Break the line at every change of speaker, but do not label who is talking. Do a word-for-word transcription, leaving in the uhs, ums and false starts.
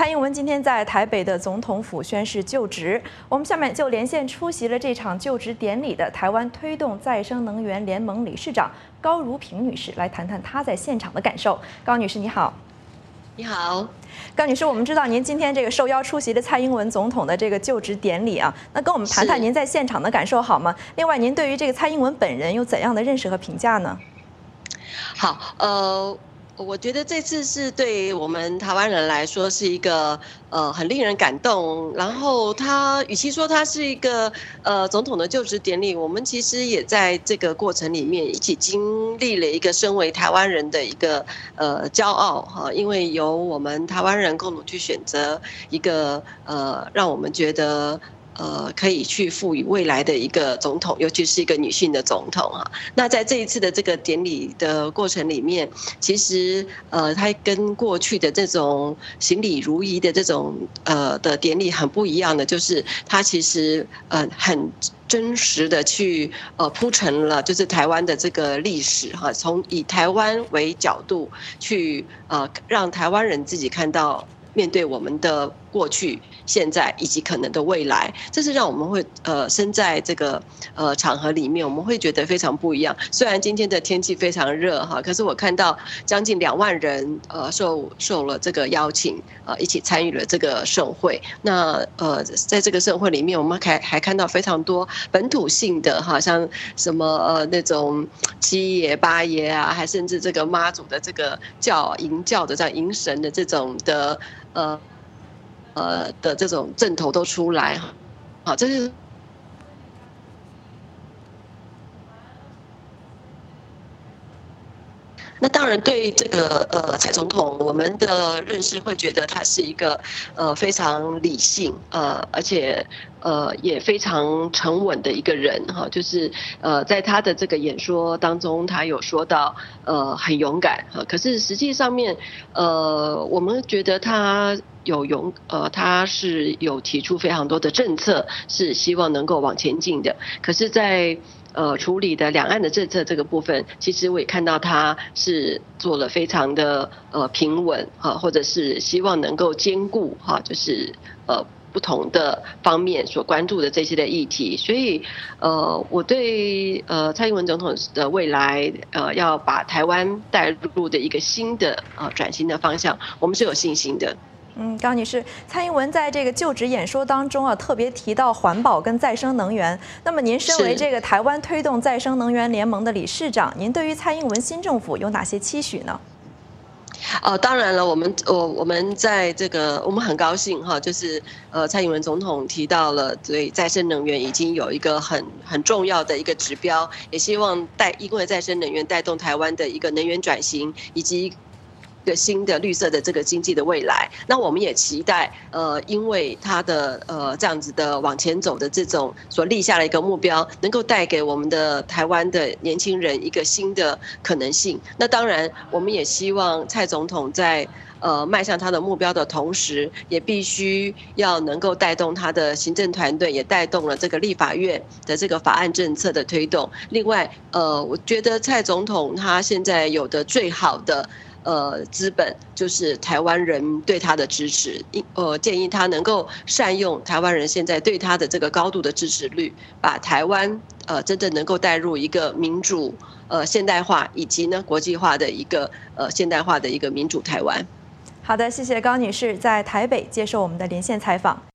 蔡英文今天在台北的总统府宣誓就职，我们下面就连线出席了这场就职典礼的台湾推动再生能源联盟理事长高如萍女士，来谈谈她在现场的感受。高女士，你好。
你好，
高女士，我们知道您今天这个受邀出席的蔡英文总统的这个就职典礼啊，那跟我们谈谈您在现场的感受好吗？另外，您对于这个蔡英文本人有怎样的认识和评价呢？
好，呃。我觉得这次是对我们台湾人来说是一个呃很令人感动。然后他与其说他是一个呃总统的就职典礼，我们其实也在这个过程里面一起经历了一个身为台湾人的一个呃骄傲哈，因为由我们台湾人共同去选择一个呃让我们觉得。呃，可以去赋予未来的一个总统，尤其是一个女性的总统啊。那在这一次的这个典礼的过程里面，其实呃，它跟过去的这种行礼如仪的这种呃的典礼很不一样的，就是它其实呃很真实的去呃铺陈了，就是台湾的这个历史哈，从以台湾为角度去呃让台湾人自己看到。面对我们的过去、现在以及可能的未来，这是让我们会呃身在这个呃场合里面，我们会觉得非常不一样。虽然今天的天气非常热哈，可是我看到将近两万人呃受受了这个邀请，呃一起参与了这个盛会。那呃在这个盛会里面，我们还还看到非常多本土性的哈，像什么呃那种七爷八爷啊，还甚至这个妈祖的这个教迎教的这样迎神的这种的。呃呃的这种阵头都出来，好，这是那当然对这个呃蔡总统，我们的认识会觉得他是一个呃非常理性呃而且呃也非常沉稳的一个人哈，就是呃在他的这个演说当中，他有说到呃很勇敢哈，可是实际上面呃我们觉得他。有勇呃，他是有提出非常多的政策，是希望能够往前进的。可是在，呃处理的两岸的政策这个部分，其实我也看到他是做了非常的呃平稳哈，或者是希望能够兼顾哈，就是呃。不同的方面所关注的这些的议题，所以呃，我对呃蔡英文总统的未来呃要把台湾带入的一个新的呃转型的方向，我们是有信心的。
嗯，高女士，蔡英文在这个就职演说当中啊，特别提到环保跟再生能源。那么您身为这个台湾推动再生能源联盟的理事长，您对于蔡英文新政府有哪些期许呢？
呃，当然了，我们我我们在这个我们很高兴哈，就是呃蔡英文总统提到了对再生能源已经有一个很很重要的一个指标，也希望带因为再生能源带动台湾的一个能源转型以及。一个新的绿色的这个经济的未来，那我们也期待，呃，因为它的呃这样子的往前走的这种所立下的一个目标，能够带给我们的台湾的年轻人一个新的可能性。那当然，我们也希望蔡总统在呃迈向他的目标的同时，也必须要能够带动他的行政团队，也带动了这个立法院的这个法案政策的推动。另外，呃，我觉得蔡总统他现在有的最好的。呃，资本就是台湾人对他的支持，呃，建议他能够善用台湾人现在对他的这个高度的支持率，把台湾呃真正能够带入一个民主、呃现代化以及呢国际化的一个呃现代化的一个民主台湾。
好的，谢谢高女士在台北接受我们的连线采访。